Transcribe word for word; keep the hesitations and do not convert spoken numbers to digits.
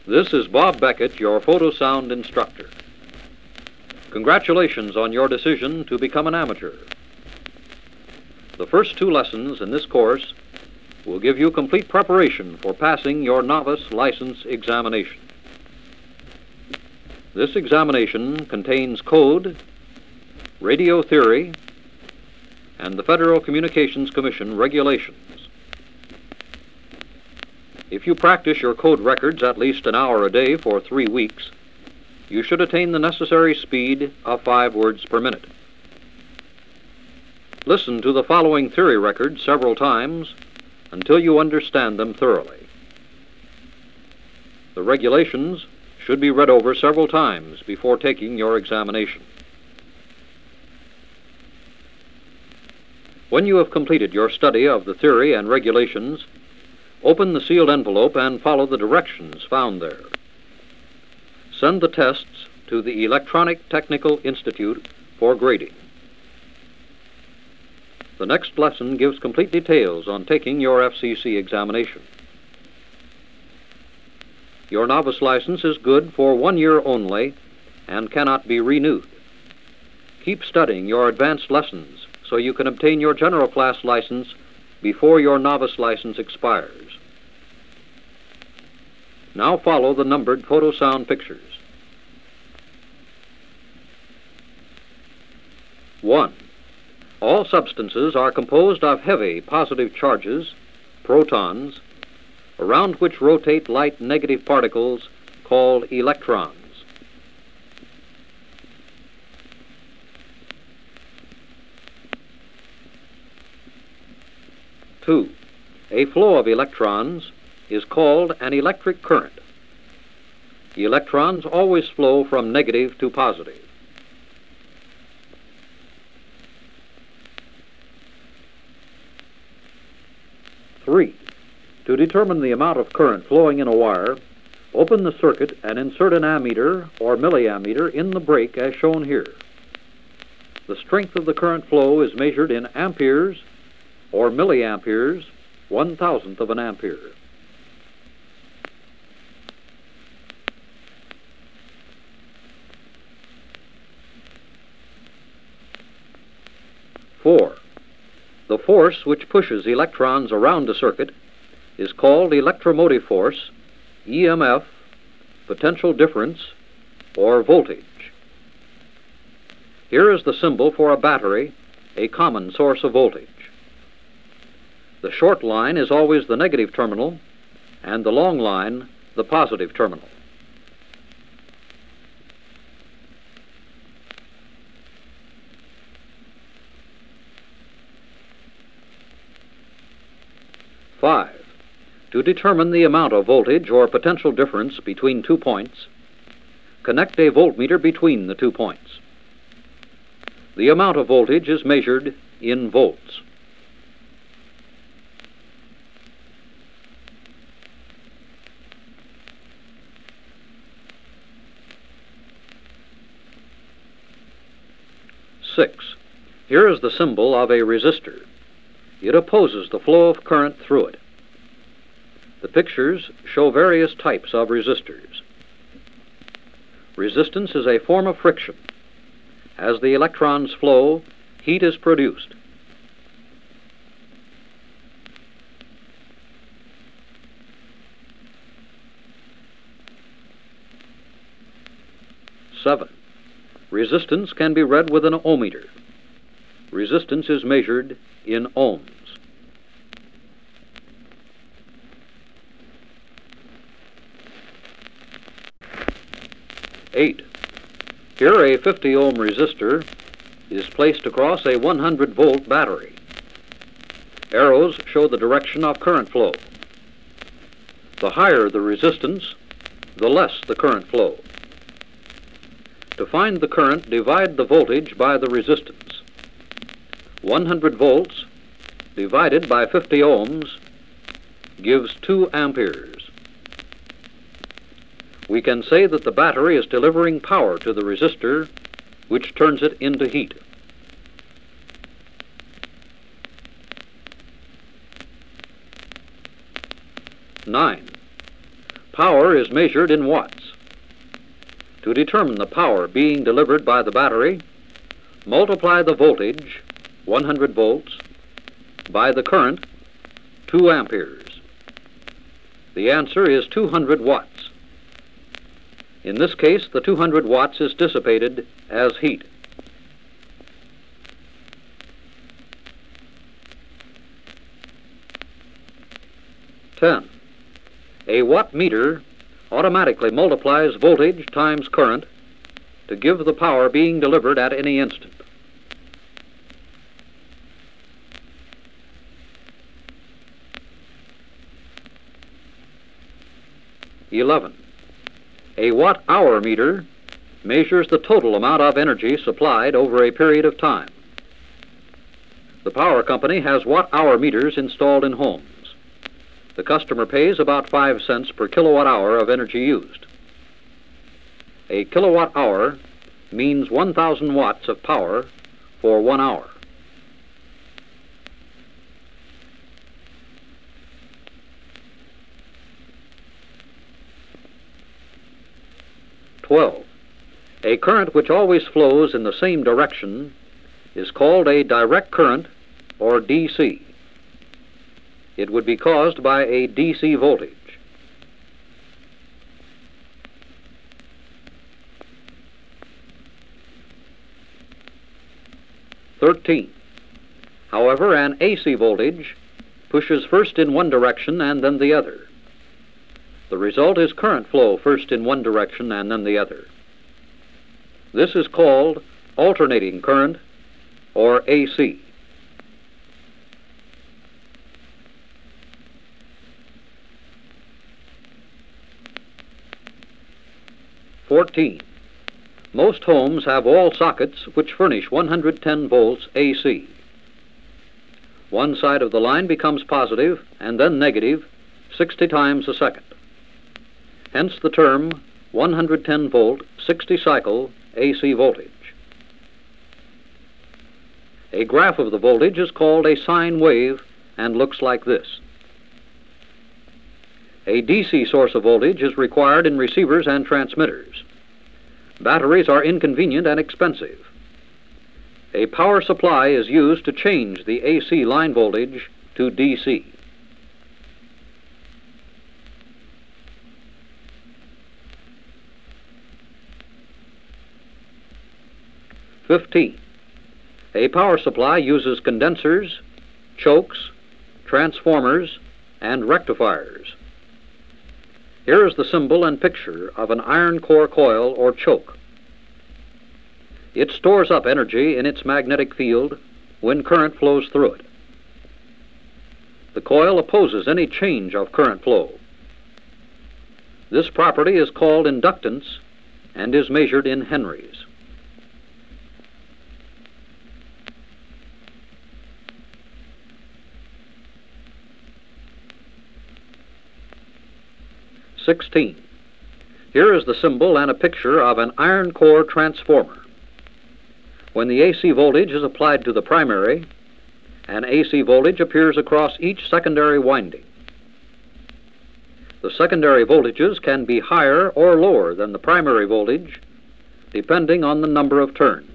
This is Bob Beckett, your photosound instructor. Congratulations on your decision to become an amateur. The first two lessons in this course will give you complete preparation for passing your novice license examination. This examination contains code, radio theory, and the Federal Communications Commission regulations. If you practice your code records at least an hour a day for three weeks, you should attain the necessary speed of five words per minute. Listen to the following theory records several times until you understand them thoroughly. The regulations should be read over several times before taking your examination. When you have completed your study of the theory and regulations, open the sealed envelope and follow the directions found there. Send the tests to the Electronic Technical Institute for grading. The next lesson gives complete details on taking your F C C examination. Your novice license is good for one year only and cannot be renewed. Keep studying your advanced lessons so you can obtain your general class license before your novice license expires. Now follow the numbered photosound pictures. One. All substances are composed of heavy positive charges, protons, around which rotate light negative particles called electrons. Two. A flow of electrons is called an electric current. The electrons always flow from negative to positive. Three. To determine the amount of current flowing in a wire, open the circuit and insert an ammeter or milliammeter in the break as shown here. The strength of the current flow is measured in amperes or milliamperes, one thousandth of an ampere. Four. The force which pushes electrons around a circuit is called electromotive force, E M F, potential difference, or voltage. Here is the symbol for a battery, a common source of voltage. The short line is always the negative terminal, and the long line the positive terminal. Five. To determine the amount of voltage or potential difference between two points, connect a voltmeter between the two points. The amount of voltage is measured in volts. Six. Here is the symbol of a resistor. It opposes the flow of current through it. The pictures show various types of resistors. Resistance is a form of friction. As the electrons flow, heat is produced. Seven. Resistance can be read with an ohmmeter. Resistance is measured in ohms. Eight. Here a fifty ohm resistor is placed across a one hundred volt battery. Arrows show the direction of current flow. The higher the resistance, the less the current flow. To find the current, divide the voltage by the resistance. one hundred volts divided by fifty ohms gives two amperes. We can say that the battery is delivering power to the resistor, which turns it into heat. Nine. Power is measured in watts. To determine the power being delivered by the battery, multiply the voltage, one hundred volts, by the current, two amperes. The answer is two hundred watts. In this case, the two hundred watts is dissipated as heat. ten. A watt meter automatically multiplies voltage times current to give the power being delivered at any instant. eleven. A watt-hour meter measures the total amount of energy supplied over a period of time. The power company has watt-hour meters installed in homes. The customer pays about five cents per kilowatt hour of energy used. A kilowatt hour means one thousand watts of power for one hour. twelve. A current which always flows in the same direction is called a direct current, or D C. It would be caused by a D C voltage. thirteen. However, an A C voltage pushes first in one direction and then the other. The result is current flow first in one direction and then the other. This is called alternating current, or A C. fourteen. Most homes have wall sockets which furnish one hundred ten volts A C. One side of the line becomes positive and then negative sixty times a second. Hence the term one hundred ten volt sixty cycle A C voltage. A graph of the voltage is called a sine wave and looks like this. A D C source of voltage is required in receivers and transmitters. Batteries are inconvenient and expensive. A power supply is used to change the A C line voltage to D C. fifteen. A power supply uses condensers, chokes, transformers, and rectifiers. Here is the symbol and picture of an iron core coil or choke. It stores up energy in its magnetic field when current flows through it. The coil opposes any change of current flow. This property is called inductance and is measured in henries. sixteen. Here is the symbol and a picture of an iron core transformer. When the A C voltage is applied to the primary, an A C voltage appears across each secondary winding. The secondary voltages can be higher or lower than the primary voltage, depending on the number of turns.